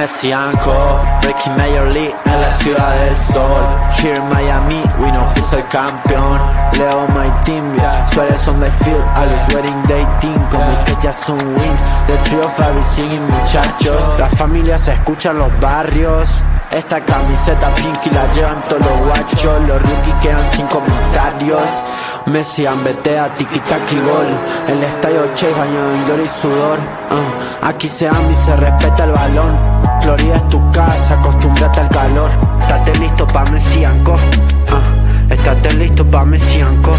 Messi and Co. Breaking Major League en la ciudad del sol. Here in Miami, we know who's el campeón. Leo my team, yeah. Suárez on the field, always wearing they team. Con mis fechas un win. The trio of every singing muchachos. Las familias se escuchan los barrios. Esta camiseta pinky la llevan todos los guachos. Los rookies quedan sin comentarios. Messi ambetea, tiki-taki gol. El estadio Chase bañado en gloria y sudor. Aquí se ama y se respeta el balón. Florida es tu casa, acostúmbrate al calor. Estate listo pa' Messi and Co. Estate listo pa' Messi and Co.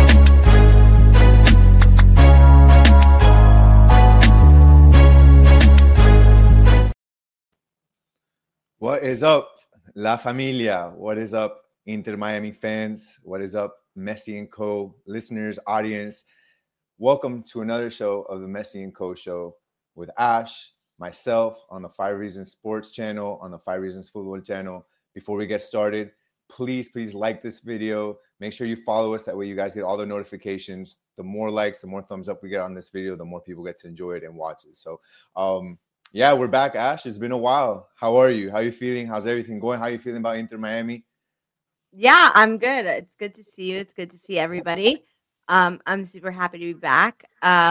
What is up, La Familia? What is up, Inter Miami fans? What is up, Messi and Co. listeners, audience? Welcome to another show of the Messi and Co. show with Ash, myself on the 5 Reasons Sports channel, on the 5 Reasons Football channel. Before we get started, please like this video. Make sure you follow us. That way you guys get all the notifications. The more likes, the more thumbs up we get on this video, the more people get to enjoy it and watch it. So, yeah, we're back, Ash. It's been a while. How are you? How are you feeling? How's everything going? How are you feeling about Inter Miami? Yeah, I'm good. It's good to see you. It's good to see everybody. I'm super happy to be back.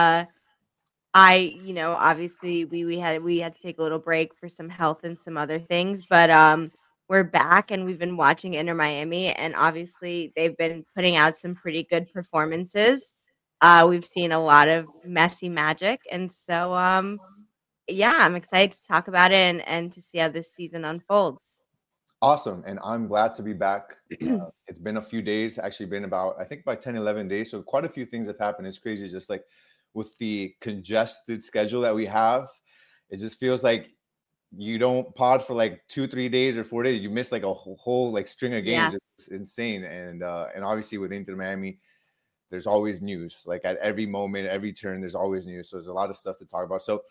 Obviously we had to take a little break for some health and some other things, but we're back and we've been watching Inter Miami, and obviously they've been putting out some pretty good performances. We've seen a lot of Messi magic, and so yeah, I'm excited to talk about it and to see how this season unfolds. Awesome. And I'm glad to be back. It's been a few days, actually been about 10, 11 days. So quite a few things have happened. It's crazy. Just like with the congested schedule that we have, it just feels like you don't pod for like 2-3 days or 4 days. You miss like a whole like string of games. Yeah. It's insane. And obviously with Inter Miami, there's always news. Like at every moment, every turn, there's always news. So there's a lot of stuff to talk about. So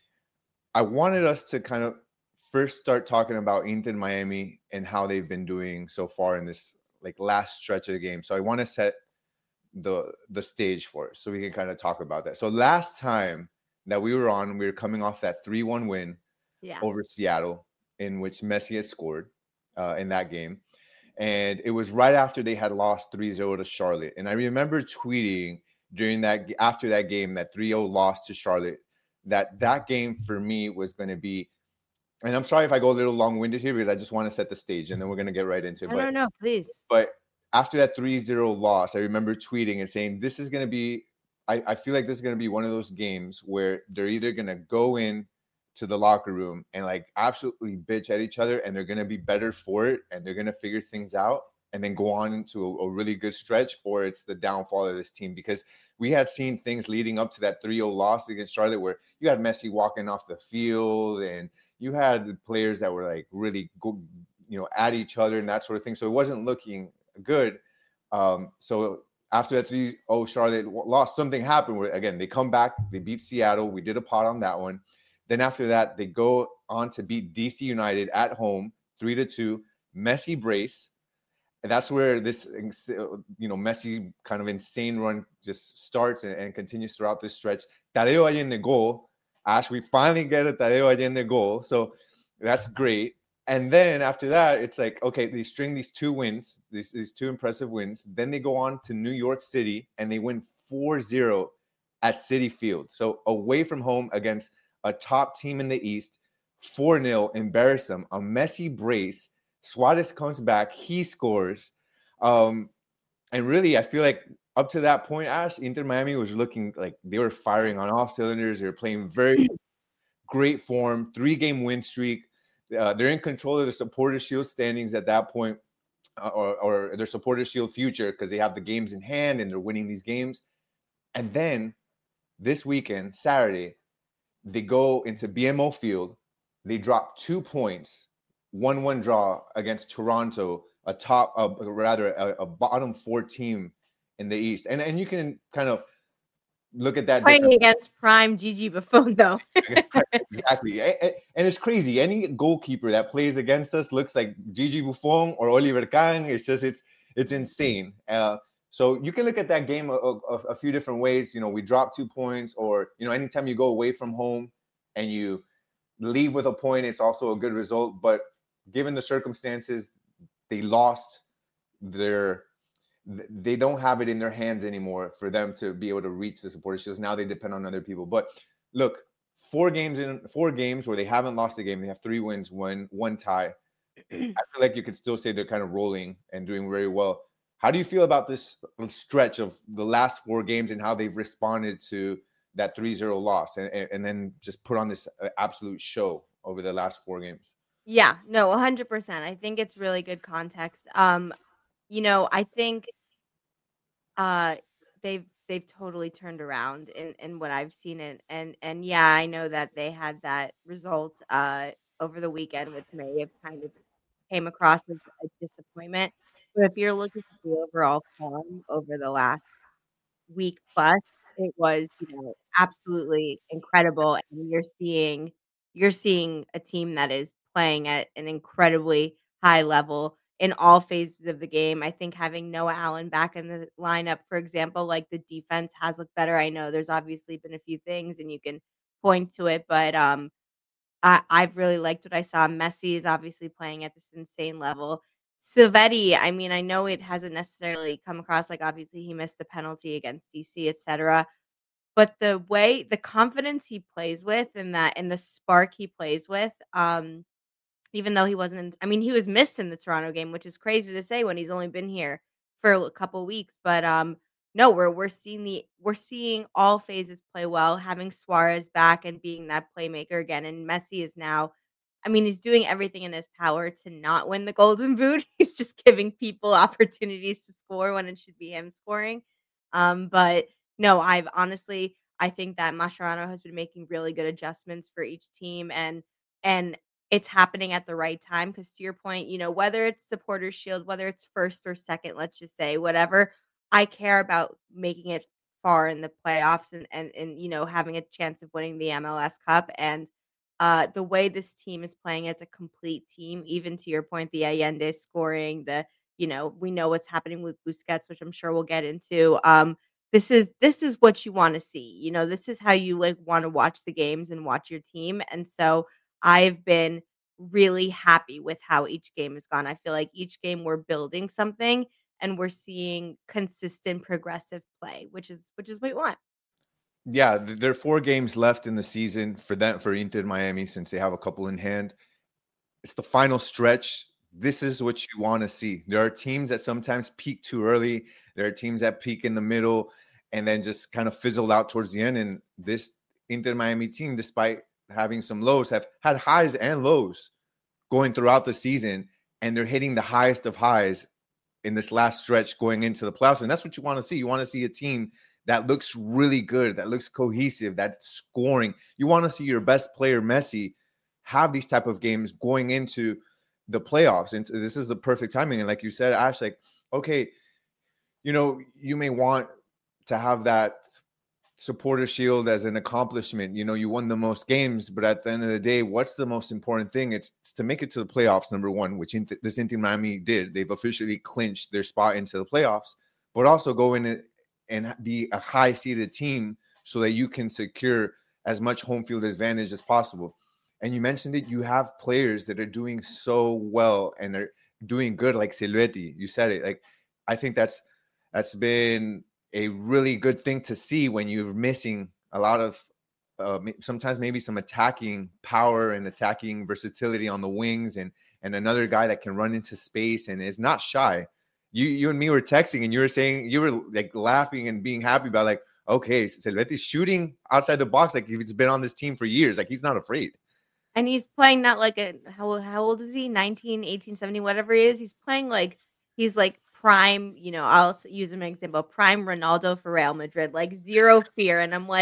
I wanted us to kind of first start talking about Inter Miami and how they've been doing so far in this like last stretch of the game. So I want to set the stage for it so we can kind of talk about that. So last time that we were on, we were coming off that 3-1 win over Seattle, in which Messi had scored in that game. And it was right after they had lost 3-0 to Charlotte. And I remember tweeting after that game, that 3-0 loss to Charlotte, that game for me was going to be, and I'm sorry if I go a little long-winded here because I just want to set the stage and then we're going to get right into it. No, please. But after that 3-0 loss, I remember tweeting and saying, this is going to be, I feel like this is going to be one of those games where they're either going to go in to the locker room and like absolutely bitch at each other, and they're going to be better for it and they're going to figure things out and then go on into a really good stretch, or it's the downfall of this team. Because we had seen things leading up to that 3-0 loss against Charlotte where you had Messi walking off the field and you had the players that were like really good, at each other and that sort of thing. So it wasn't looking good. So after that 3-0 Charlotte loss, something happened where, again, they come back, they beat Seattle. We did a pod on that one. Then after that, they go on to beat DC United at home, 3-2, Messi brace. And that's where this, Messi kind of insane run just starts and continues throughout this stretch. Tadeo Allende goal. Ash, we finally get a Tadeo Allende goal. So that's great. And then after that, it's like, okay, they string these 2 wins, these 2 impressive wins. Then they go on to New York City and they win 4-0 at Citi Field. So away from home against a top team in the East, 4-0, embarrass them, a Messi brace. Suarez comes back, he scores. And really, I feel like up to that point, Ash, Inter Miami was looking like they were firing on all cylinders. They were playing very great form, 3-game win streak. They're in control of the Supporters' Shield standings at that point, or their Supporters' Shield future, because they have the games in hand and they're winning these games. And then this weekend, Saturday, they go into BMO Field. They drop 2 points, 1-1 draw against Toronto, a bottom 4 team in the East. And you can kind of look at that. Playing against prime Gigi Buffon, though. Exactly. And it's crazy. Any goalkeeper that plays against us looks like Gigi Buffon or Oliver Kahn. It's just, it's insane. So you can look at that game a few different ways. We drop 2 points, or, anytime you go away from home and you leave with a point, it's also a good result. But given the circumstances, they lost they don't have it in their hands anymore for them to be able to reach the Supporters Shield. Now they depend on other people. But look, 4 games where they haven't lost a game. They have 3 wins, one tie. I feel like you could still say they're kind of rolling and doing very well. How do you feel about this stretch of the last 4 games and how they've responded to that 3-0 loss and then just put on this absolute show over the last 4 games? Yeah, no, 100%. I think it's really good context. I think uh they've totally turned around in what I've seen, and yeah, I know that they had that result over the weekend, which may have kind of came across as a disappointment. But if you're looking at the overall form over the last week plus, it was, absolutely incredible. And you're seeing a team that is playing at an incredibly high level in all phases of the game. I think having Noah Allen back in the lineup, for example, like the defense has looked better. I know there's obviously been a few things and you can point to it, but I've really liked what I saw. Messi is obviously playing at this insane level. Silvetti, I mean, I know it hasn't necessarily come across like obviously he missed the penalty against DC, etc. But the confidence he plays with and the spark he plays with, even though he wasn't I mean, he was missed in the Toronto game, which is crazy to say when he's only been here for a couple weeks. But no, we're seeing all phases play well, having Suarez back and being that playmaker again. And Messi is now, I mean, he's doing everything in his power to not win the Golden Boot. He's just giving people opportunities to score when it should be him scoring. But no, I think that Mascherano has been making really good adjustments for each team, and it's happening at the right time. Because to your point, whether it's Supporters Shield, whether it's first or second, let's just say whatever, I care about making it far in the playoffs and having a chance of winning the MLS Cup. And the way this team is playing as a complete team, even to your point, the Allende scoring, we know what's happening with Busquets, which I'm sure we'll get into. This is what you want to see. This is how you want to watch the games and watch your team. And so I've been really happy with how each game has gone. I feel like each game we're building something and we're seeing consistent progressive play, which is what we want. Yeah, there are 4 games left in the season for Inter Miami, since they have a couple in hand. It's the final stretch. This is what you want to see. There are teams that sometimes peak too early. There are teams that peak in the middle and then just kind of fizzle out towards the end. And this Inter Miami team, despite having some lows, have had highs and lows going throughout the season. And they're hitting the highest of highs in this last stretch going into the playoffs. And that's what you want to see. You want to see a team that looks really good, that looks cohesive, that's scoring. You want to see your best player, Messi, have these type of games going into the playoffs. And this is the perfect timing. And like you said, Ash, okay, you may want to have that Supporter Shield as an accomplishment. You won the most games, but at the end of the day, what's the most important thing? It's to make it to the playoffs, number one, which this Inter Miami did. They've officially clinched their spot into the playoffs, but also go in and be a high-seeded team so that you can secure as much home field advantage as possible. And you mentioned it, you have players that are doing so well and are doing good, like Silvetti. You said it. I think that's been a really good thing to see when you're missing a lot of sometimes maybe some attacking power and attacking versatility on the wings and another guy that can run into space and is not shy. You and me were texting and you were saying, you were laughing and being happy about okay, Silvetti's shooting outside the box he's been on this team for years. He's not afraid. And he's playing not how old is he? 19, 18, 17, whatever he is. He's playing he's prime, I'll use him as an example, prime Ronaldo for Real Madrid, zero fear. And I'm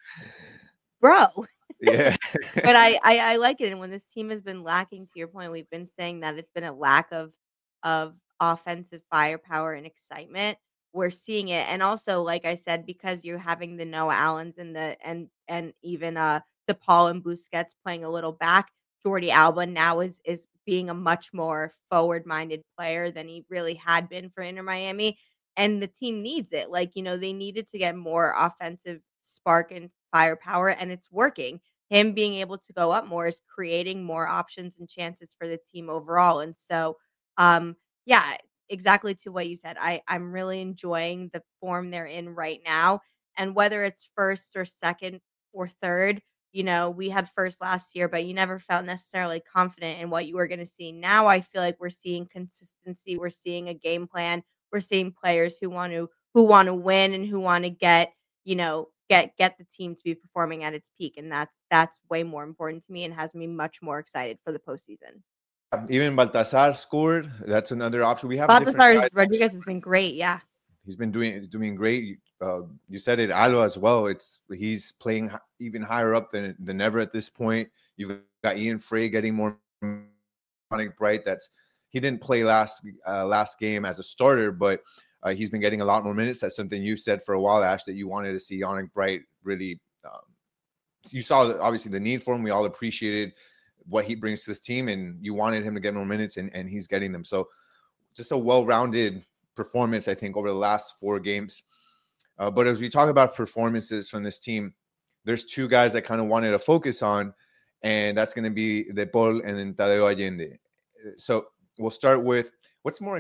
bro. Yeah. But I like it. And when this team has been lacking, to your point, we've been saying that it's been a lack of offensive firepower and excitement. We're seeing it. And also, like I said, because you're having the Noah Allens and even DePaul and Busquets playing a little back, Jordi Alba now is being a much more forward-minded player than he really had been for Inter Miami. And the team needs it. They needed to get more offensive spark and firepower, and it's working. him being able to go up more is creating more options and chances for the team overall. And so, yeah, exactly to what you said. I'm really enjoying the form they're in right now. And whether it's first or second or third, we had first last year, but you never felt necessarily confident in what you were going to see. Now I feel like we're seeing consistency. We're seeing a game plan. We're seeing players who want to win and who want to get the team to be performing at its peak, and that's way more important to me and has me much more excited for the postseason. Even Baltazar scored. That's another option. We have different Baltasar guys. Rodriguez has been great, yeah. He's been doing great. You said it, Alba as well. He's playing even higher up than ever at this point. You've got Ian Frey getting more bright. He didn't play last game as a starter, but he's been getting a lot more minutes. That's something you said for a while, Ash, that you wanted to see Yannick Bright really. You saw obviously the need for him. We all appreciated what he brings to this team, and you wanted him to get more minutes, and he's getting them. So just a well-rounded performance, I think, over the last 4 games. But as we talk about performances from this team, there's 2 guys I kind of wanted to focus on, and that's going to be De Paul and then Tadeo Allende. So we'll start with what's more.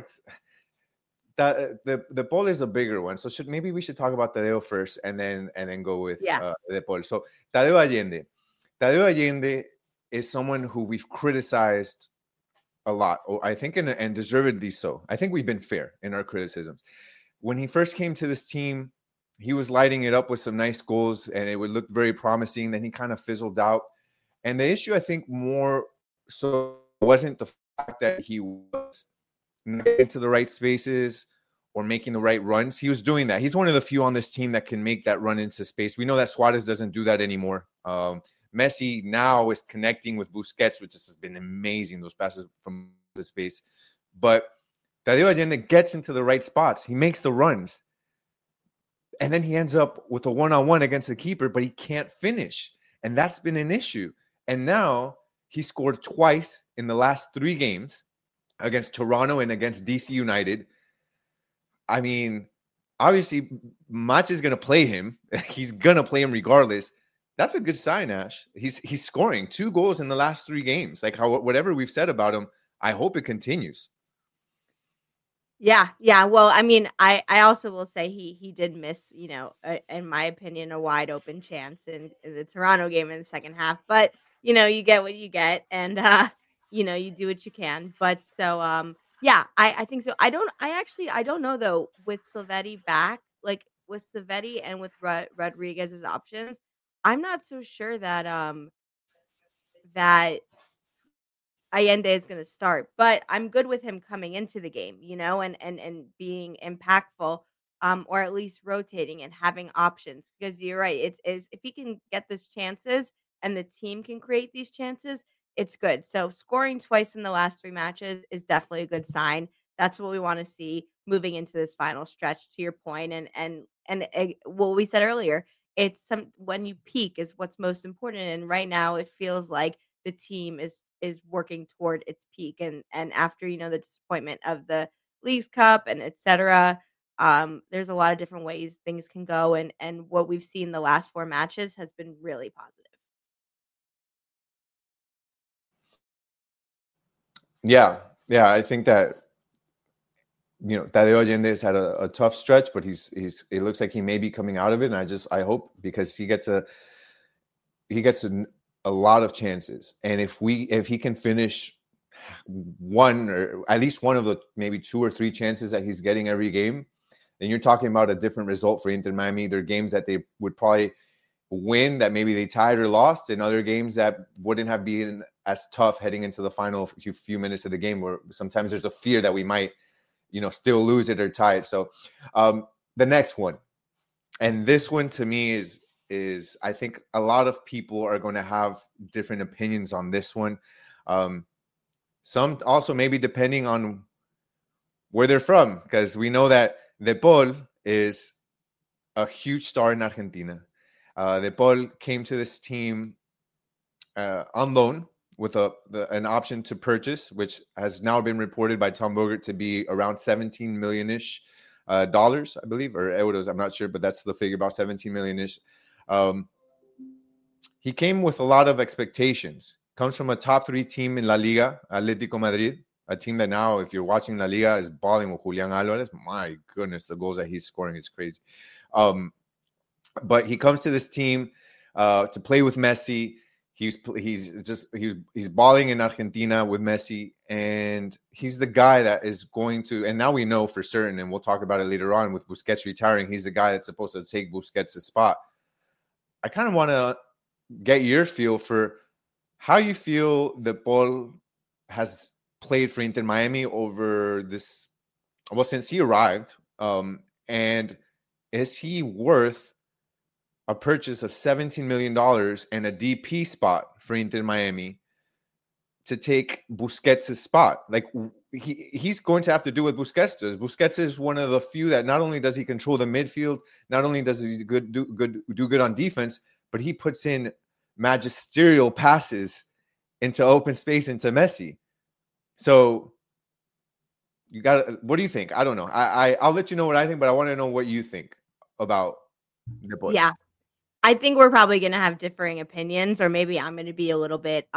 The Paul is a bigger one, so maybe we should talk about Tadeo first, and then go with De Paul. So Tadeo Allende is someone who we've criticized a lot, I think, and deservedly so. I think we've been fair in our criticisms. When he first came to this team, he was lighting it up with some nice goals, and it would look very promising. Then he kind of fizzled out. And the issue, I think, more so wasn't the fact that he was not into the right spaces or making the right runs. He was doing that. He's one of the few on this team that can make that run into space. We know that Suarez doesn't do that anymore. Messi now is connecting with Busquets, which has been amazing, those passes from the space. But Tadeo Allende gets into the right spots. He makes the runs. And then he ends up with a one-on-one against the keeper, but he can't finish. And that's been an issue. And now he scored twice in the last 3 games against Toronto and against DC United. I mean, obviously, Mach is going to play him. He's going to play him regardless. That's a good sign, Ash. He's scoring 2 goals in the last 3 games. Like whatever we've said about him, I hope it continues. Yeah. Well, I mean, I also will say he did miss, in my opinion, a wide open chance in the Toronto game in the second half. But you get what you get, and you do what you can. But so yeah, I think so. I don't know though, with Silvetti back, like with Silvetti and with Rodriguez's options, I'm not so sure that that Allende is going to start, but I'm good with him coming into the game, and being impactful, or at least rotating and having options. Because you're right, it's if he can get these chances and the team can create these chances, it's good. So scoring twice in the last 3 matches is definitely a good sign. That's what we want to see moving into this final stretch. To your point, and what we said earlier, when you peak is what's most important. And right now, it feels like the team is working toward its peak, and after the disappointment of the Leagues Cup and etc. There's a lot of different ways things can go, and what we've seen the last 4 matches has been really positive. Yeah, I think that Tadeo Allende has had a tough stretch, but it looks like he may be coming out of it, and I hope, because he gets a lot of chances, and if he can finish one or at least one of the maybe 2 or 3 chances that he's getting every game, then you're talking about a different result for Inter Miami. There are games that they would probably win that maybe they tied or lost, and other games that wouldn't have been as tough heading into the final few minutes of the game, where sometimes there's a fear that we might still lose it or tie it. So the next one, and this one to me is I think a lot of people are going to have different opinions on this one. Some also maybe depending on where they're from, because we know that De Paul is a huge star in Argentina. De Paul came to this team on loan with an option to purchase, which has now been reported by Tom Bogert to be around $17 million-ish dollars, I believe, or euros. I'm not sure, but that's the figure, about $17 million-ish. he came with a lot of expectations. Comes from a top 3 team in La Liga, Atletico Madrid, a team that now, if you're watching La Liga, is balling with Julian Alvarez. My goodness, the goals that he's scoring is crazy. But he comes to this team to play with Messi. He's balling in Argentina with Messi, and he's the guy that is going to. And now we know for certain, and we'll talk about it later on with Busquets retiring. He's the guy that's supposed to take Busquets' spot. I kind of want to get your feel for how you feel that Paul has played for Inter Miami over this. Well, since he arrived, and is he worth a purchase of $17 million and a DP spot for Inter Miami to take Busquets' spot? Like, he's going to have to do what Busquets does. Busquets is one of the few that not only does he control the midfield, not only does he do good on defense, but he puts in magisterial passes into open space into Messi. So you got. What do you think? I don't know. I'll let you know what I think, but I want to know what you think about the boy. Yeah. I think we're probably going to have differing opinions, or maybe I'm going to be a little bit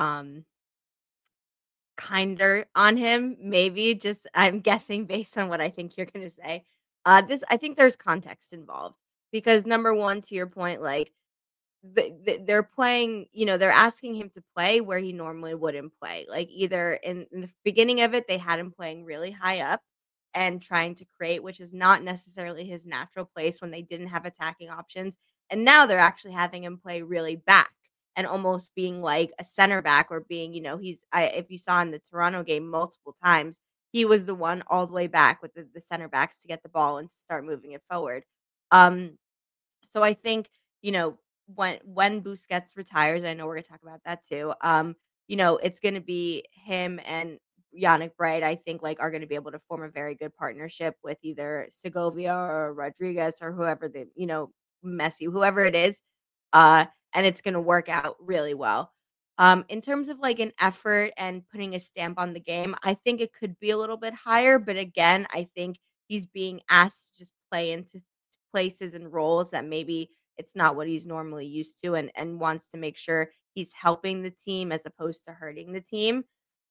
kinder on him. Maybe just I'm guessing based on what I think you're going to say. I think there's context involved because number one, to your point, like they're playing, they're asking him to play where he normally wouldn't play. Like either in the beginning of it, they had him playing really high up and trying to create, which is not necessarily his natural place when they didn't have attacking options. And now they're actually having him play really back and almost being like a center back or being, if you saw in the Toronto game multiple times, he was the one all the way back with the center backs to get the ball and to start moving it forward. So I think, when Busquets retires, I know we're going to talk about that too. It's going to be him and Yannick Bright, I think, are going to be able to form a very good partnership with either Segovia or Rodriguez or whoever Messi, whoever it is, and it's going to work out really well. In terms of an effort and putting a stamp on the game, I think it could be a little bit higher, but again, I think he's being asked to just play into places and roles that maybe it's not what he's normally used to, and wants to make sure he's helping the team as opposed to hurting the team.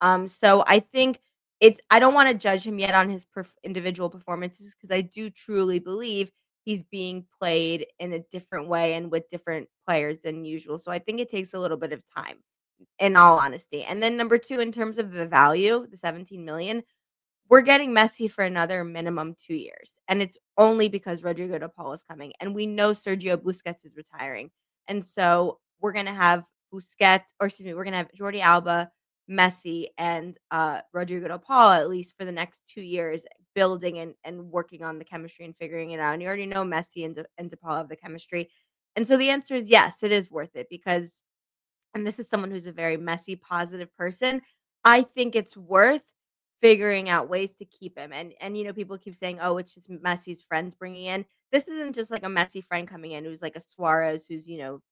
So I think I don't want to judge him yet on his individual performances because I do truly believe he's being played in a different way and with different players than usual. So I think it takes a little bit of time, in all honesty. And then number two, in terms of the value, the 17 million, we're getting Messi for another minimum 2 years. And it's only because Rodrigo de Paul is coming. And we know Sergio Busquets is retiring. And so we're going to have we're going to have Jordi Alba, Messi, and Rodrigo de Paul, at least for the next 2 years, building and working on the chemistry and figuring it out. And you already know Messi and De Paul have the chemistry. And so the answer is yes, it is worth it because, and this is someone who's a very Messi positive person, I think it's worth figuring out ways to keep him. And people keep saying, oh, it's just Messi's friends bringing in. This isn't just like a Messi friend coming in who's like a Suarez who's,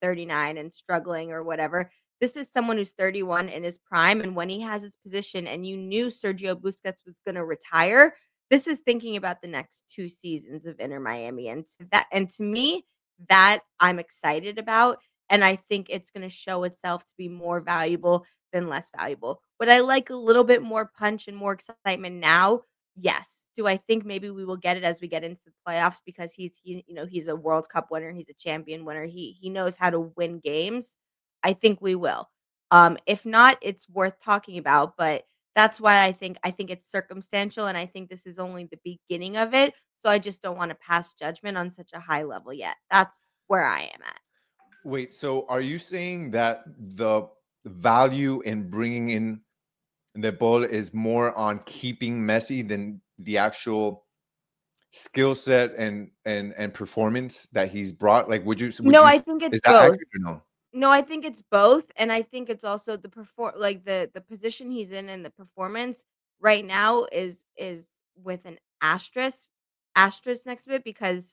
39 and struggling or whatever. This is someone who's 31 in his prime. And when he has his position and you knew Sergio Busquets was going to retire, this is thinking about the next 2 seasons of Inter Miami. And to me, that I'm excited about. And I think it's going to show itself to be more valuable than less valuable. Would I like a little bit more punch and more excitement now? Yes. Do I think maybe we will get it as we get into the playoffs because he's a World Cup winner, he's a champion winner, he knows how to win games? I think we will. If not, it's worth talking about, but that's why I think it's circumstantial, and I think this is only the beginning of it. So I just don't want to pass judgment on such a high level yet. That's where I am at. Wait, so are you saying that the value in bringing in the ball is more on keeping Messi than the actual skill set and performance that he's brought? Like, I think it's both. No? No, I think it's both, and I think it's also the the position he's in and the performance right now is with an asterisk next to it because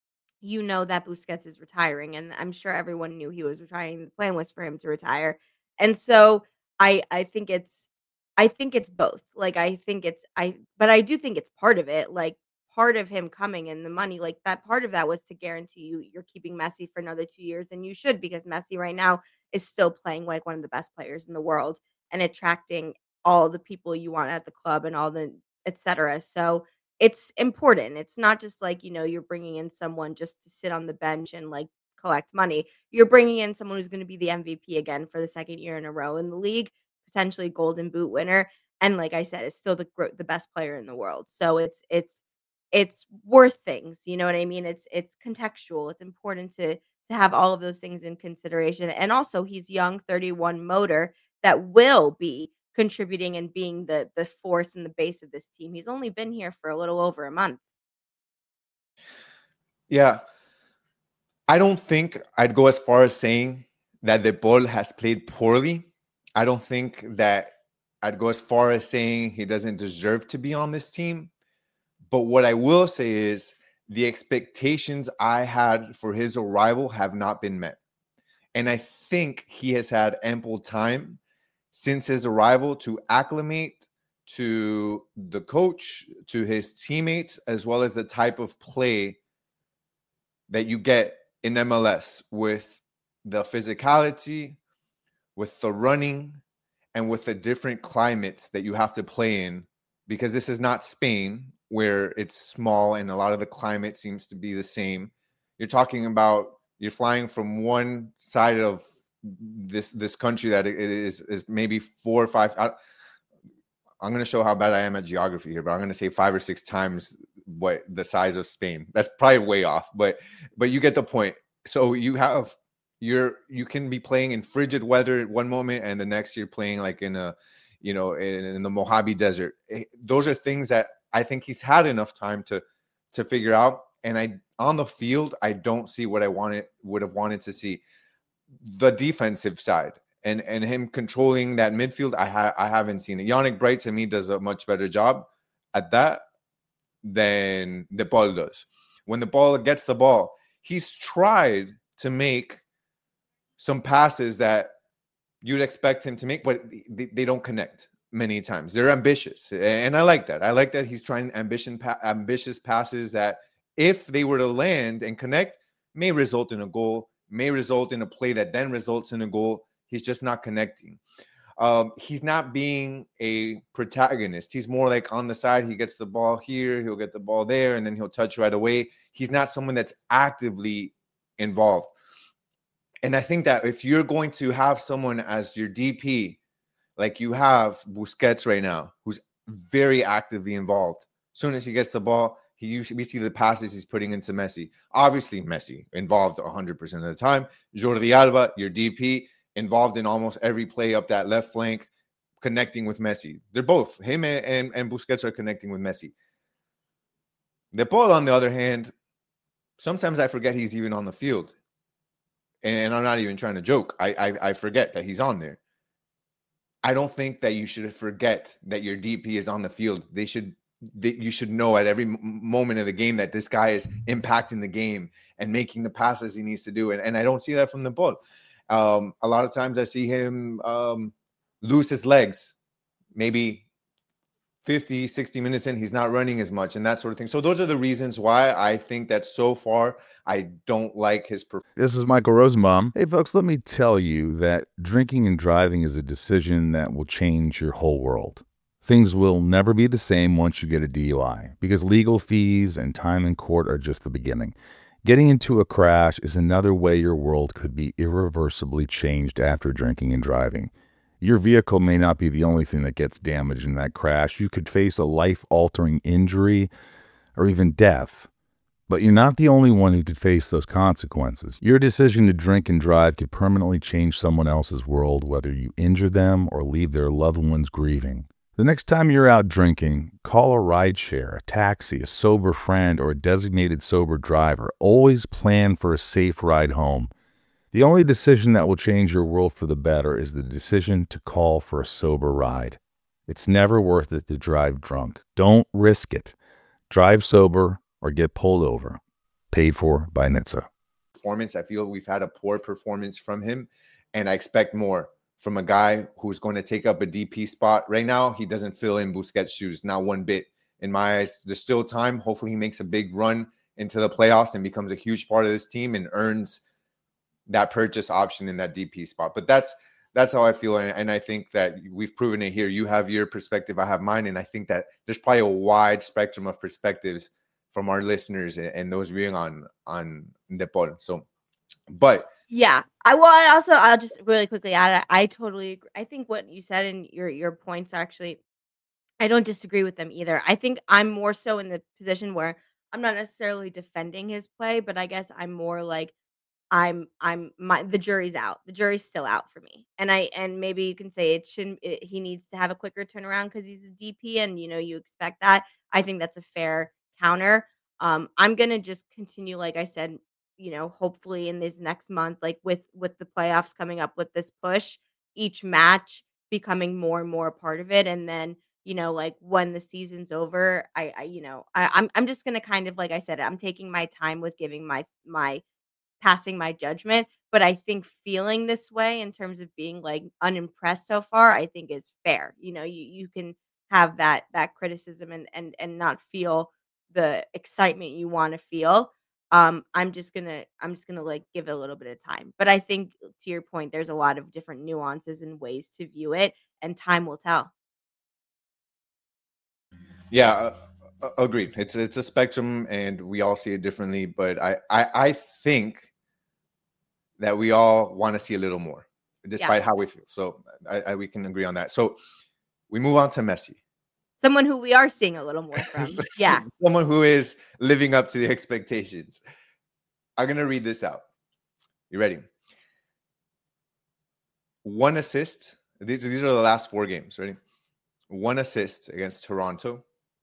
that Busquets is retiring, and I'm sure everyone knew he was retiring. The plan was for him to retire, and so I think it's both. But I do think it's part of it. Like part of him coming and the money, like that part of that was to guarantee you're keeping Messi for another 2 years, and you should, because Messi right now is still playing like one of the best players in the world and attracting all the people you want at the club and all the etc. So it's important. It's not just like, you're bringing in someone just to sit on the bench and like collect money. You're bringing in someone who's going to be the MVP again for the second year in a row in the league, potentially Golden Boot winner, and like I said, is still the best player in the world. So it's worth things. You know what I mean? It's contextual. It's important to have all of those things in consideration. And also, he's young, 31 motor that will be contributing and being the force and the base of this team. He's only been here for a little over a month. Yeah. I don't think I'd go as far as saying that De Paul has played poorly. I don't think that I'd go as far as saying he doesn't deserve to be on this team. But what I will say is the expectations I had for his arrival have not been met. And I think he has had ample time since his arrival to acclimate to the coach, to his teammates, as well as the type of play that you get in MLS with the physicality, with the running, and with the different climates that you have to play in, because this is not Spain where it's small and a lot of the climate seems to be the same. You're talking about you're flying from one side of this country that is maybe 4 or 5. I'm going to show how bad I am at geography here, but I'm going to say 5 or 6 times what the size of Spain. That's probably way off, but you get the point. So you can be playing in frigid weather at one moment, and the next you're playing like in a, in the Mojave Desert. Those are things that I think he's had enough time to figure out. And on the field, I don't see what I would have wanted to see. The defensive side and him controlling that midfield, I haven't seen it. Yannick Bright, to me, does a much better job at that than De Paul does. When De Paul gets the ball, he's tried to make some passes that you'd expect him to make, but they don't connect many times. They're ambitious, and I like that. I like that he's trying ambitious passes that, if they were to land and connect, may result in a goal, may result in a play that then results in a goal. He's just not connecting. He's not being a protagonist. He's more like on the side. He gets the ball here, he'll get the ball there, and then he'll touch right away. He's not someone that's actively involved. And I think that if you're going to have someone as your DP, like you have Busquets right now, who's very actively involved, as soon as he gets the ball, we see the passes he's putting into Messi. Obviously, Messi involved 100% of the time. Jordi Alba, your DP, involved in almost every play up that left flank, connecting with Messi. They're both, him and Busquets, are connecting with Messi. De Paul, on the other hand, sometimes I forget he's even on the field. And I'm not even trying to joke. I forget that he's on there. I don't think that you should forget that your DP is on the field. You should know at every moment of the game that this guy is impacting the game and making the passes he needs to do. And I don't see that from De Paul. A lot of times I see him lose his legs, maybe 50, 60 minutes in, he's not running as much and that sort of thing. So those are the reasons why I think that so far I don't like his performance. This is Michael Rosenbaum. Hey, folks, let me tell you that drinking and driving is a decision that will change your whole world. Things will never be the same once you get a DUI, because legal fees and time in court are just the beginning. Getting into a crash is another way your world could be irreversibly changed after drinking and driving. Your vehicle may not be the only thing that gets damaged in that crash. You could face a life-altering injury or even death. But you're not the only one who could face those consequences. Your decision to drink and drive could permanently change someone else's world, whether you injure them or leave their loved ones grieving. The next time you're out drinking, call a rideshare, a taxi, a sober friend, or a designated sober driver. Always plan for a safe ride home. The only decision that will change your world for the better is the decision to call for a sober ride. It's never worth it to drive drunk. Don't risk it. Drive sober or get pulled over. Paid for by NHTSA. Performance. I feel we've had a poor performance from him, and I expect more from a guy who's going to take up a DP spot. Right now, he doesn't fill in Busquets' shoes, not one bit. in my eyes. There's still time. Hopefully he makes a big run into the playoffs and becomes a huge part of this team and earns that purchase option in that DP spot. But that's how I feel. And I think that we've proven it here. You have your perspective, I have mine. And I think that there's probably a wide spectrum of perspectives from our listeners and those viewing on Depol. So, but yeah, I'll just really quickly add, I totally agree. I think what you said and your points actually, I don't disagree with them either. I think I'm more so in the position where I'm not necessarily defending his play, but I guess I'm more like the jury's out. The jury's still out for me. And maybe you can say he needs to have a quicker turnaround because he's a DP and you expect that. I think that's a fair counter. I'm gonna just continue, like I said, hopefully in this next month, like with the playoffs coming up, with this push, each match becoming more and more a part of it. And then, like when the season's over, I'm just gonna kind of, like I said, I'm taking my time with giving my passing my judgment, but I think feeling this way in terms of being like unimpressed so far, I think is fair. You can have that criticism and not feel the excitement you want to feel. I'm just gonna like give it a little bit of time. But I think to your point, there's a lot of different nuances and ways to view it, and time will tell. Yeah, agreed. It's a spectrum, and we all see it differently. But I think that we all want to see a little more, despite how we feel. So we can agree on that. So we move on to Messi. Someone who we are seeing a little more from. Yeah. Someone who is living up to the expectations. I'm going to read this out. You ready? 1 assist. These are the last 4 games. Ready? 1 assist against Toronto.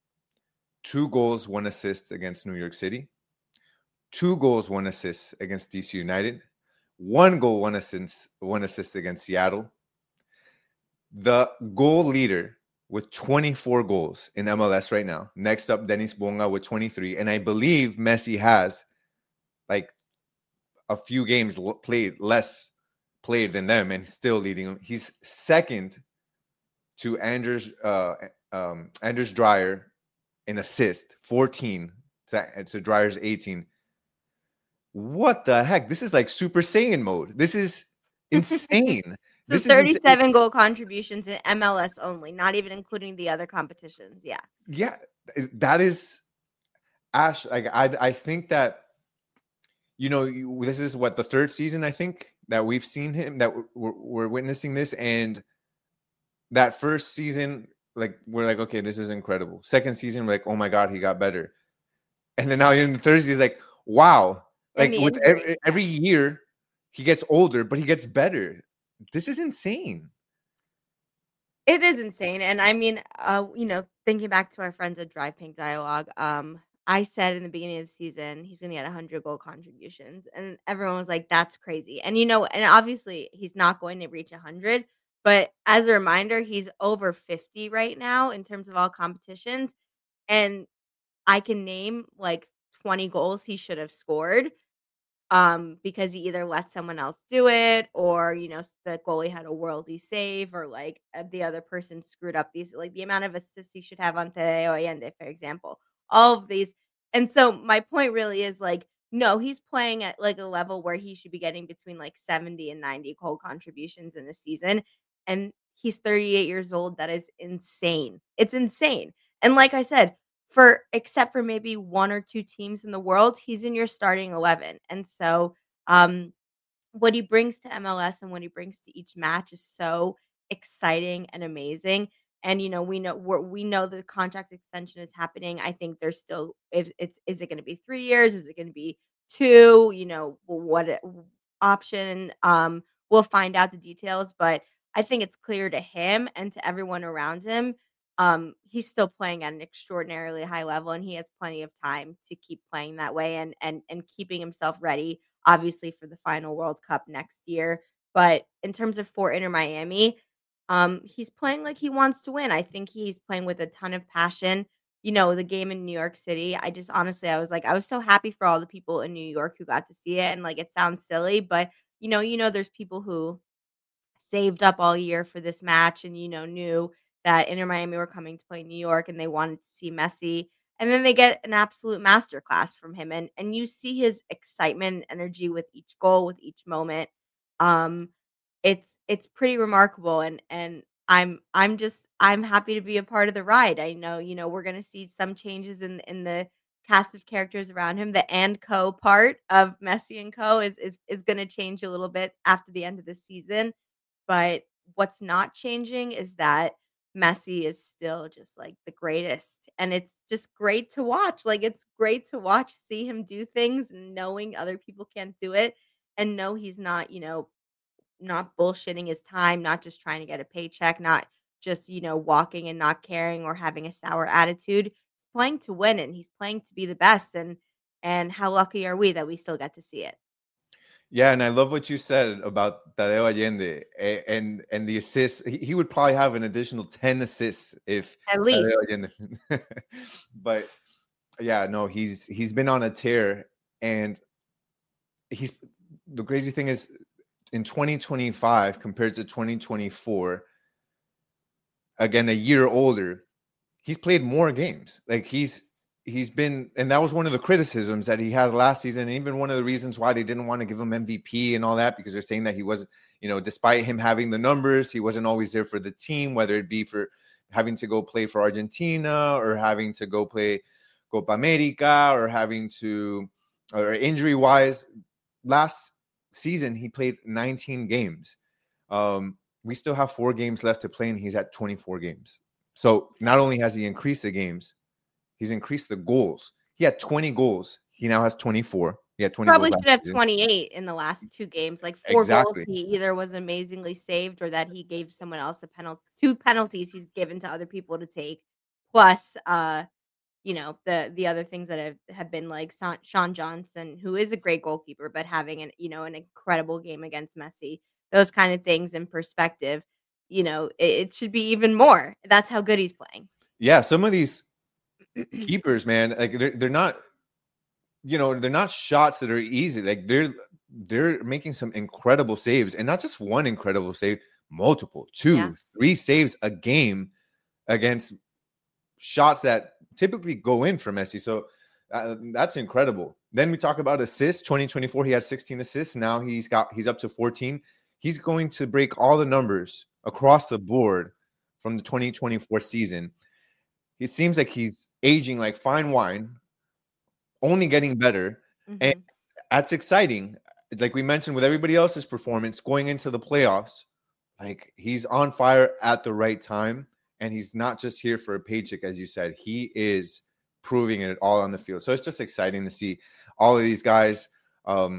2 goals, 1 assist against New York City. 2 goals, 1 assist against DC United. 1 goal, 1 assist against Seattle. The goal leader with 24 goals in MLS right now. Next up, Dennis Bonga with 23. And I believe Messi has like a few games less played than them and still leading them. He's second to Anders Dreyer in assist, 14 to Dreyer's 18. What the heck? This is like Super Saiyan mode. This is insane. So 37 goal contributions in MLS only, not even including the other competitions. Yeah. Yeah, that is Ash. Like I think that this is what, the 3rd season I think that we've seen him, that we're witnessing this, and that first season, like we're like, okay, this is incredible. Second season, we're like, oh my god, he got better, and then now in the third season, it's like, wow, like with every year he gets older, but he gets better. This is insane. It is insane. And I mean, thinking back to our friends at Drive Pink Dialogue, I said in the beginning of the season, he's going to get 100 goal contributions. And everyone was like, that's crazy. And, and obviously he's not going to reach 100. But as a reminder, he's over 50 right now in terms of all competitions. And I can name like 20 goals he should have scored. Because he either let someone else do it, or the goalie had a worldy save, or like the other person screwed up these, like the amount of assists he should have on Teo Allende, for example. All of these. And so my point really is like, no, he's playing at like a level where he should be getting between like 70 and 90 goal contributions in a season. And he's 38 years old. That is insane. It's insane. And like I said, except for maybe 1 or 2 teams in the world, he's in your starting 11. And so what he brings to MLS and what he brings to each match is so exciting and amazing. And we know the contract extension is happening. I think there's still, is it going to be 3 years? Is it going to be 2? What option? We'll find out the details, but I think it's clear to him and to everyone around him. He's still playing at an extraordinarily high level, and he has plenty of time to keep playing that way and keeping himself ready, obviously, for the final World Cup next year. But in terms of for Inter Miami, he's playing like he wants to win. I think he's playing with a ton of passion. The game in New York City, I was so happy for all the people in New York who got to see it. And like, it sounds silly, but there's people who saved up all year for this match and, knew that Inter Miami were coming to play New York and they wanted to see Messi. And then they get an absolute masterclass from him. And you see his excitement and energy with each goal, with each moment. Um, it's pretty remarkable. And I'm happy to be a part of the ride. I know, we're gonna see some changes in the cast of characters around him. The and co part of Messi and Co is gonna change a little bit after the end of the season. But what's not changing is that Messi is still just like the greatest. And it's just great to watch. Like it's great to watch, see him do things, knowing other people can't do it, and know he's not, not bullshitting his time, not just trying to get a paycheck, not just, walking and not caring or having a sour attitude. He's playing to win and he's playing to be the best. And how lucky are we that we still get to see it? Yeah, and I love what you said about Tadeo Allende and the assists. He would probably have an additional 10 assists if At least. Tadeo Allende. But yeah, no, he's been on a tear, and the crazy thing is in 2025 compared to 2024, again a year older, he's played more games. Like he's been, and that was one of the criticisms that he had last season, and even one of the reasons why they didn't want to give him MVP and all that, because they're saying that he wasn't, despite him having the numbers, he wasn't always there for the team, whether it be for having to go play for Argentina or having to go play Copa America or injury wise. Last season he played 19 games. We still have 4 games left to play, and he's at 24 games. So not only has he increased the games, he's increased the goals. He had 20 goals. He now has 24. He had 20 Probably goals should have 28 in the last 2 games. Like 4 goals he either was amazingly saved or that he gave someone else a penalty. 2 penalties he's given to other people to take. Plus, the other things that have been like Sean Johnson, who is a great goalkeeper, but having an incredible game against Messi. Those kind of things in perspective, it should be even more. That's how good he's playing. Yeah, some of these keepers, man, like they're not, they're not shots that are easy. Like they're making some incredible saves, and not just one incredible save, multiple, 2, 3 saves a game against shots that typically go in for Messi. So that's incredible. Then we talk about assists. 2024, he had 16 assists. Now he's up to 14. He's going to break all the numbers across the board from the 2024 season. It seems like he's aging like fine wine, only getting better. Mm-hmm. And that's exciting. Like we mentioned with everybody else's performance going into the playoffs, like he's on fire at the right time. And he's not just here for a paycheck, as you said. He is proving it all on the field. So it's just exciting to see all of these guys, I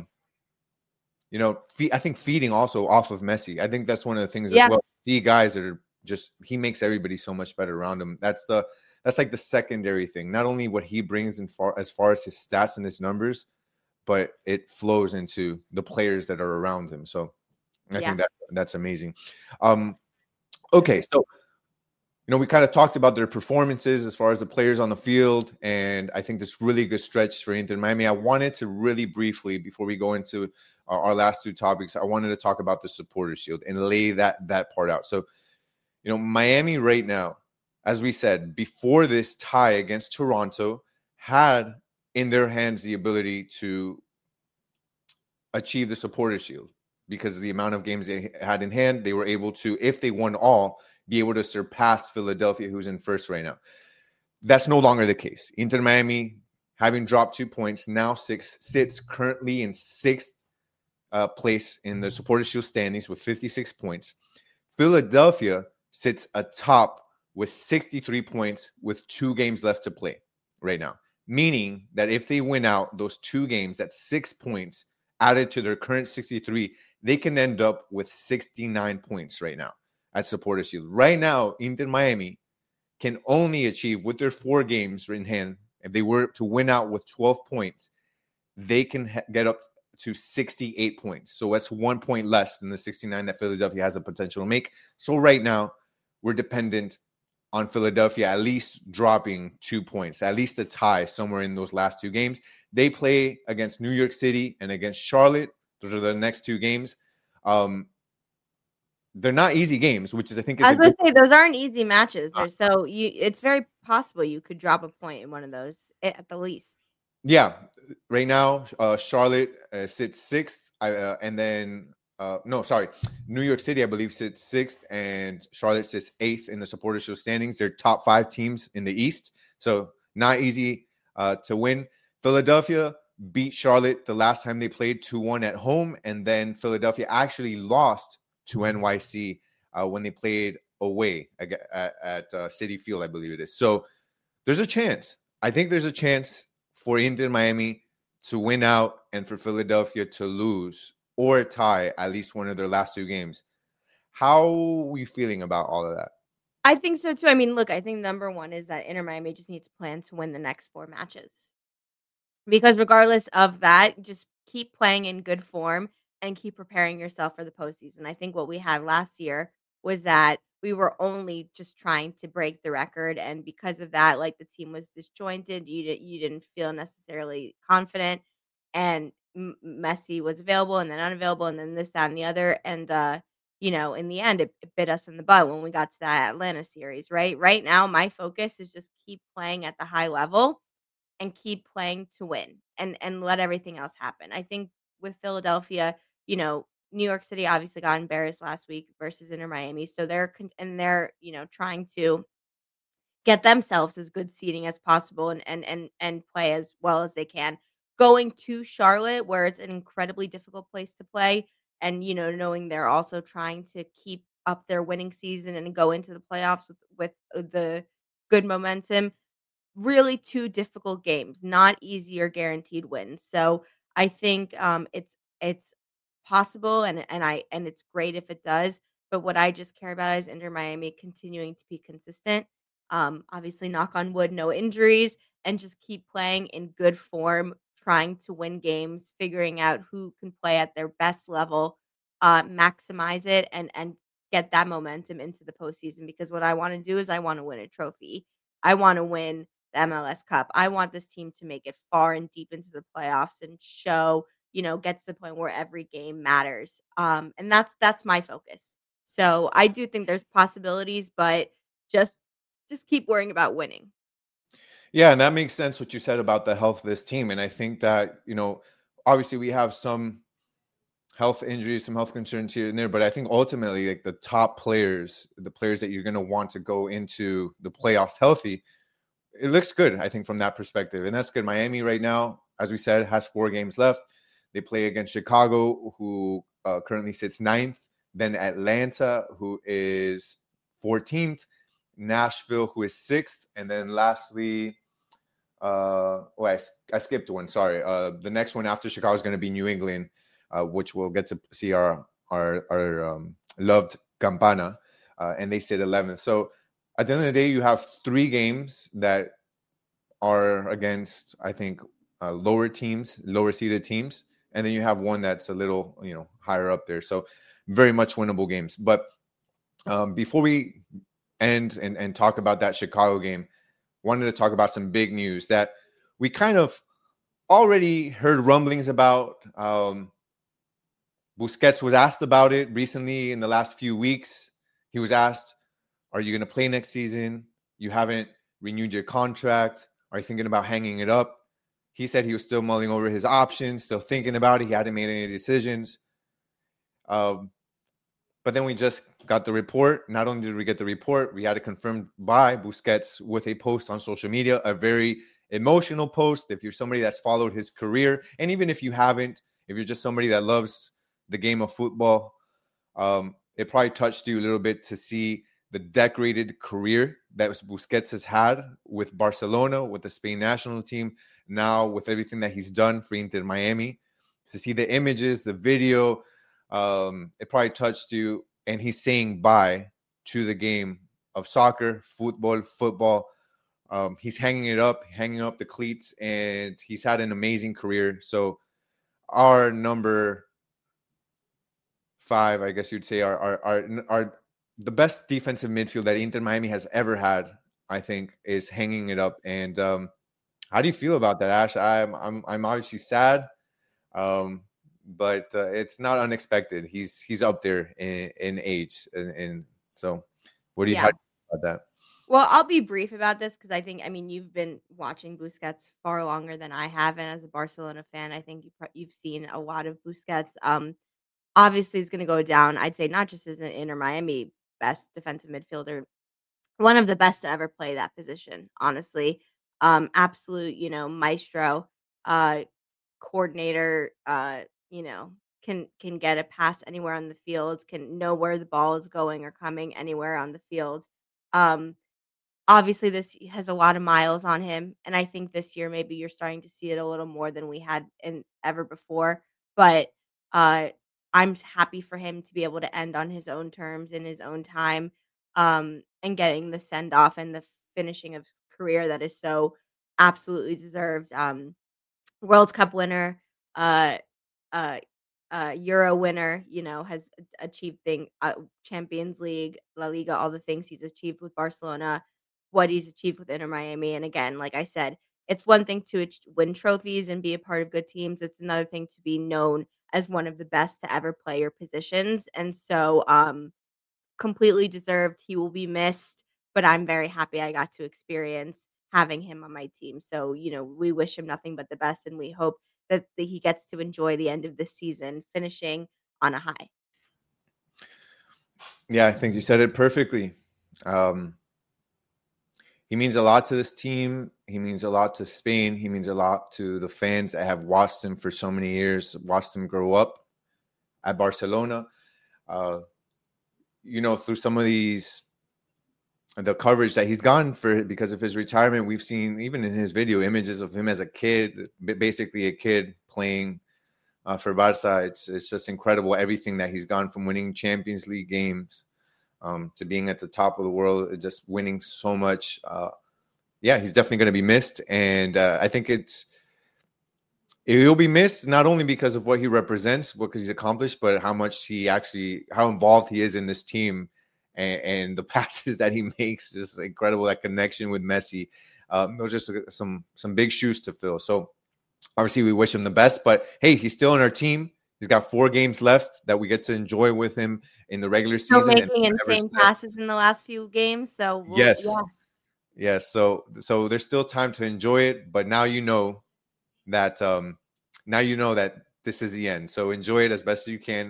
think feeding also off of Messi. I think that's one of the things as well. See guys that are just, he makes everybody so much better around him. That's like the secondary thing. Not only what he brings as far as his stats and his numbers, but it flows into the players that are around him. So I think that's amazing. Okay, so we kind of talked about their performances as far as the players on the field, and I think this really good stretch for Inter Miami. I wanted to really briefly, before we go into our last 2 topics, I wanted to talk about the Supporters Shield and lay that part out. So, Miami right now, as we said, before this tie against Toronto, had in their hands the ability to achieve the Supporters Shield because of the amount of games they had in hand. They were able to, if they won all, be able to surpass Philadelphia, who's in first right now. That's no longer the case. Inter Miami, having dropped 2 points, now sits currently in 6th place in the Supporters Shield standings with 56 points. Philadelphia sits atop with 63 points with 2 games left to play right now, meaning that if they win out those 2 games, that's 6 points added to their current 63, they can end up with 69 points right now at Supporters Shield. Right now, Inter Miami can only achieve with their 4 games in hand. If they were to win out with 12 points, they can get up to 68 points. So that's 1 point less than the 69 that Philadelphia has the potential to make. So right now, we're dependent on Philadelphia at least dropping 2 points, at least a tie somewhere in those last 2 games. They play against New York City and against Charlotte. Those are the next 2 games. they're not easy games, which is I think is I a was good. gonna say those aren't easy matches. Uh, It's very possible you could drop a point in one of those at the least. Yeah, right now, Charlotte sits sixth, and then no, sorry, New York City, I believe, sits sixth, and Charlotte sits eighth in the Supporters Shield standings. They're top 5 teams in the East, so not easy to win. Philadelphia beat Charlotte the last time they played 2-1 at home, and then Philadelphia actually lost to NYC when they played away at Citi Field, I believe it is. So there's a chance. I think there's a chance for Inter Miami to win out and for Philadelphia to lose or tie at least one of their last 2 games. How are we feeling about all of that? I think so too. I mean, look, I think number one is that Inter Miami just needs to plan to win the next 4 matches. Because regardless of that, just keep playing in good form and keep preparing yourself for the postseason. I think what we had last year was that we were only just trying to break the record, and because of that, like, the team was disjointed. You didn't feel necessarily confident, and Messi was available and then unavailable, and then this, that, and the other. And in the end, it bit us in the butt when we got to that Atlanta series. Right now, my focus is just keep playing at the high level and keep playing to win and let everything else happen. I think with Philadelphia, New York City obviously got embarrassed last week versus Inter Miami. So they're trying to get themselves as good seating as possible and play as well as they can. Going to Charlotte, where it's an incredibly difficult place to play, and knowing they're also trying to keep up their winning season and go into the playoffs with the good momentum. Really 2 difficult games, not easy or guaranteed wins. So I think it's possible and it's great if it does. But what I just care about is Inter Miami continuing to be consistent. Obviously, knock on wood, no injuries, and just keep playing in good form, trying to win games, figuring out who can play at their best level, maximize it, and get that momentum into the postseason. Because what I want to do is I want to win a trophy. I want to win the MLS Cup. I want this team to make it far and deep into the playoffs and show, get to the point where every game matters. And that's my focus. So I do think there's possibilities, but just keep worrying about winning. Yeah, and that makes sense what you said about the health of this team. And I think that, obviously we have some health injuries, some health concerns here and there, but I think ultimately, like, the top players, the players that you're going to want to go into the playoffs healthy, it looks good, I think, from that perspective. And that's good. Miami right now, as we said, has 4 games left. They play against Chicago, who currently sits 9th, then Atlanta, who is 14th, Nashville, who is 6th, and then lastly, I skipped one. Sorry. The next one after Chicago is going to be New England, which we'll get to see our loved Campana, and they sit 11th. So at the end of the day, you have 3 games that are against, I think, lower seeded teams, and then you have one that's a little, higher up there. So very much winnable games. But before we end and talk about that Chicago game, wanted to talk about some big news that we kind of already heard rumblings about. Busquets was asked about it recently in the last few weeks. He was asked, are you going to play next season? You haven't renewed your contract. Are you thinking about hanging it up? He said he was still mulling over his options, still thinking about it. He hadn't made any decisions. But then we just got the report. Not only did we get the report, we had it confirmed by Busquets with a post on social media, a very emotional post. If you're somebody that's followed his career, and even if you haven't, if you're just somebody that loves the game of football, it probably touched you a little bit to see the decorated career that Busquets has had with Barcelona, with the Spain national team, now with everything that he's done for Inter Miami. To see the images, the video, it probably touched you. And he's saying bye to the game of soccer, football. He's hanging up the cleats, and he's had an amazing career. So our number 5, I guess you'd say, our the best defensive midfield that Inter Miami has ever had, I think, is hanging it up. And how do you feel about that, Ash? I'm obviously sad. but it's not unexpected. He's up there in age, and so what do you how do you feel about that? Well, I'll be brief about this because I mean, you've been watching Busquets far longer than I have, and as a Barcelona fan, I think you've seen a lot of Busquets. Obviously, he's going to go down. I'd say not just as an Inter Miami best defensive midfielder, one of the best to ever play that position. Honestly, absolute, maestro, coordinator. Can get a pass anywhere on the field, can know where the ball is going or coming anywhere on the field. Um, Obviously, this has a lot of miles on him, and I think this year maybe you're starting to see it a little more than we had in ever before. But I'm happy for him to be able to end on his own terms in his own time, and getting the send off and the finishing of his career that is so absolutely deserved. World Cup winner, uh, uh, Euro winner, has achieved Champions League, La Liga, all the things he's achieved with Barcelona, what he's achieved with Inter Miami. And again, like I said, it's one thing to win trophies and be a part of good teams. It's another thing to be known as one of the best to ever play your positions. And so, completely deserved. He will be missed, but I'm very happy I got to experience having him on my team. So, we wish him nothing but the best, and we hope that he gets to enjoy the end of this season, finishing on a high. Yeah, I think you said it perfectly. He means a lot to this team. He means a lot to Spain. He means a lot to the fans that have watched him for so many years, watched him grow up at Barcelona. Through some of the coverage that he's gotten for because of his retirement, we've seen even in his video images of him as a kid, basically a kid playing for Barca. It's just incredible everything that he's gone from winning Champions League games to being at the top of the world, just winning so much. He's definitely going to be missed, and I think he'll be missed not only because of what he represents, what he's accomplished, but how involved he is in this team. And the passes that he makes is incredible. That connection with Messi, those are just some big shoes to fill. So obviously we wish him the best, but hey, he's still in our team. He's got 4 games left that we get to enjoy with him in the regular season. Still making insane passes in the last few games. So yes. So there's still time to enjoy it, but now you know that this is the end. So enjoy it as best as you can,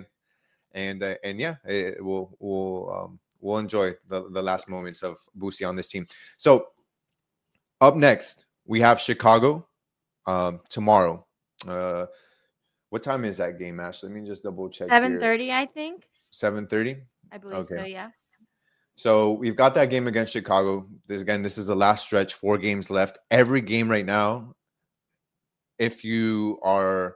we'll enjoy the last moments of Busi on this team. So up next, we have Chicago tomorrow. What time is that game, Ash? Let me just double check. 7:30, I think. 7:30? I believe so, yeah. So we've got that game against Chicago. This is the last stretch, 4 games left. Every game right now, if you're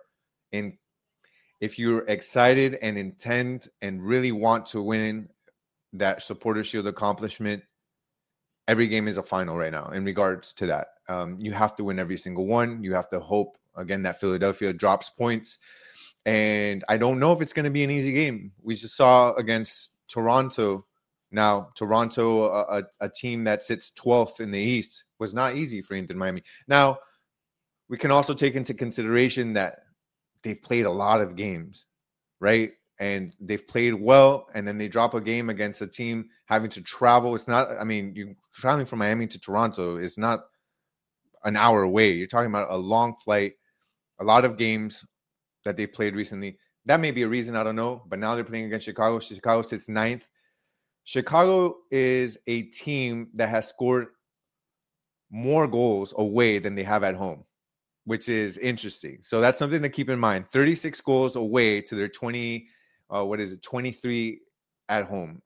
excited and intend and really want to win that Supporter Shield accomplishment, every game is a final right now in regards to that. You have to win every single one. You have to hope, again, that Philadelphia drops points. And I don't know if it's going to be an easy game. We just saw against Toronto. Now, Toronto, a team that sits 12th in the East, was not easy for Inter Miami. Now, we can also take into consideration that they've played a lot of games, right? And they've played well, and then they drop a game against a team having to travel. It's not, you traveling from Miami to Toronto is not an hour away. You're talking about a long flight, a lot of games that they've played recently. That may be a reason, I don't know. But now they're playing against Chicago. Chicago sits 9th. Chicago is a team that has scored more goals away than they have at home, which is interesting. So that's something to keep in mind. 36 goals away to their 23 at home.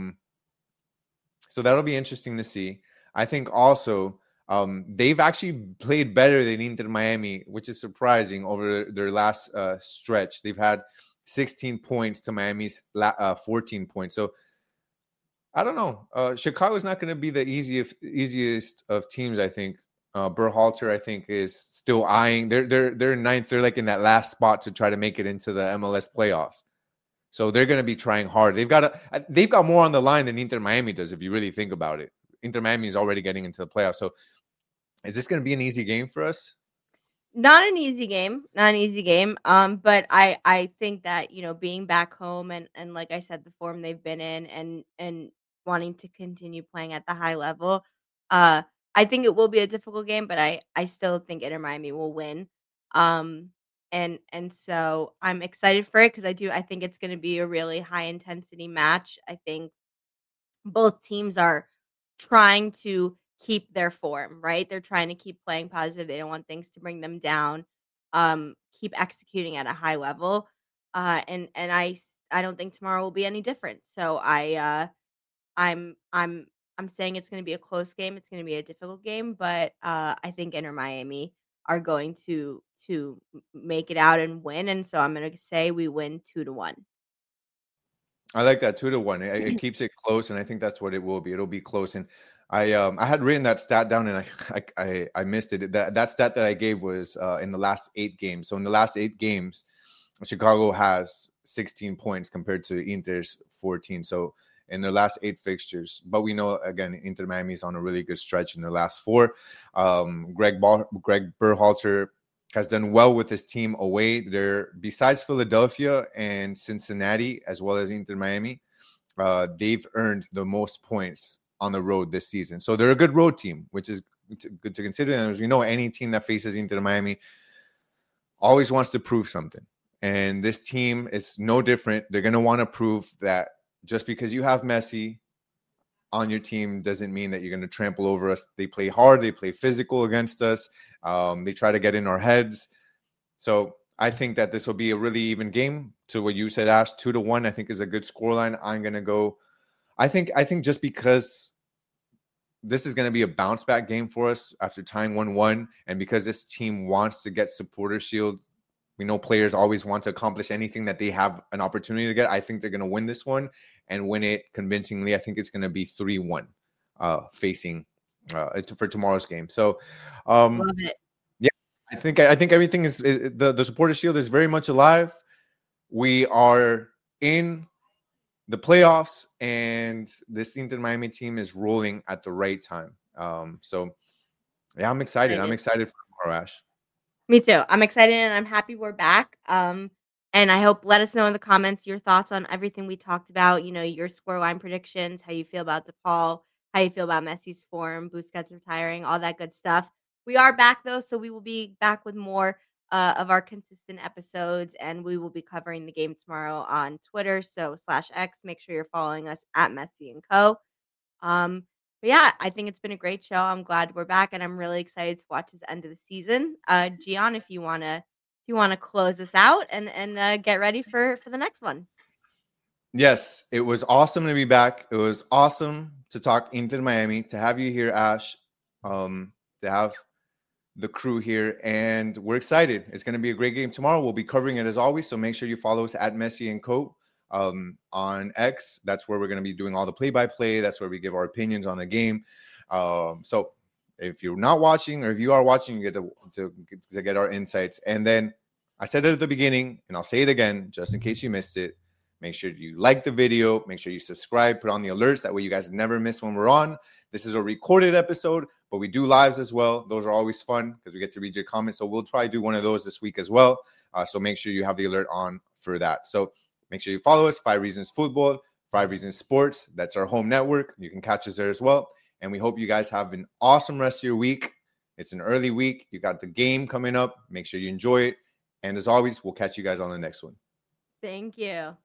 So that'll be interesting to see. I think also they've actually played better than Inter Miami, which is surprising over their last stretch. They've had 16 points to Miami's 14 points. So I don't know. Chicago's not going to be the easiest of teams, I think. Berhalter, I think, is still eyeing. They're ninth. They're like in that last spot to try to make it into the MLS playoffs. So they're going to be trying hard. They've got more on the line than Inter Miami does, if you really think about it. Inter Miami is already getting into the playoffs. So is this going to be an easy game for us? Not an easy game, not an easy game. But I think that, being back home and like I said, the form they've been in and wanting to continue playing at the high level, uh, I think it will be a difficult game, but I still think Inter Miami will win. Um, and so I'm excited for it because I think it's going to be a really high intensity match. I think both teams are trying to keep their form, right? They're trying to keep playing positive. They don't want things to bring them down. Keep executing at a high level. And I don't think tomorrow will be any different. So I'm saying it's going to be a close game. It's going to be a difficult game, but I think Inter Miami are going to make it out and win. And so I'm going to say we win 2-1. I like that 2-1. It keeps it close, and I think that's what it will be. It'll be close. And I had written that stat down, and I missed it. That stat that I gave was in the last 8 games. So in the last 8 games, Chicago has 16 points compared to Inter's 14. So in their last 8 fixtures, but we know again Inter Miami is on a really good stretch in their last 4. Greg Berhalter has done well with his team away. They're, besides Philadelphia and Cincinnati, as well as Inter Miami, they've earned the most points on the road this season. So they're a good road team, which is good to consider. And as we know, any team that faces Inter Miami always wants to prove something. And this team is no different. They're going to want to prove that just because you have Messi on your team doesn't mean that you're going to trample over us. They play hard. They play physical against us. They try to get in our heads. So I think that this will be a really even game. To what you said, Ash, 2-1, I think is a good scoreline. I'm going to go. I think just because this is going to be a bounce back game for us after tying 1-1, and because this team wants to get supporter shield, we know players always want to accomplish anything that they have an opportunity to get. I think they're going to win this one and win it convincingly. I think it's going to be 3-1 facing for tomorrow's game. So, Love it. Yeah, I think everything is the supporter shield is very much alive. We are in the playoffs, and this Inter Miami team is rolling at the right time. So, yeah, I'm excited. I'm excited for tomorrow, Ash. Me too. I'm excited and I'm happy we're back. And I hope, let us know in the comments your thoughts on everything we talked about. Your scoreline predictions, how you feel about DePaul, how you feel about Messi's form, Busquets retiring, all that good stuff. We are back though, so we will be back with more of our consistent episodes, and we will be covering the game tomorrow on Twitter. So /X. Make sure you're following us at Messi and Co. But yeah, I think it's been a great show. I'm glad we're back, and I'm really excited to watch this end of the season. Gian, if you wanna close us out and get ready for the next one. Yes, it was awesome to be back. It was awesome to talk Inter Miami, to have you here, Ash, to have the crew here, and we're excited. It's going to be a great game tomorrow. We'll be covering it as always, so make sure you follow us at Messi and Co. On X. That's where we're going to be doing all the play-by-play. That's where we give our opinions on the game. So if you're not watching, or if you are watching, you get to get our insights. And then I said it at the beginning, and I'll say it again, just in case you missed it. Make sure you like the video. Make sure you subscribe. Put on the alerts. That way you guys never miss when we're on. This is a recorded episode, but we do lives as well. Those are always fun because we get to read your comments. So we'll try to do one of those this week as well. So make sure you have the alert on for that. So make sure you follow us, 5 Reasons Football, 5 Reasons Sports. That's our home network. You can catch us there as well. And we hope you guys have an awesome rest of your week. It's an early week. You got the game coming up. Make sure you enjoy it. And as always, we'll catch you guys on the next one. Thank you.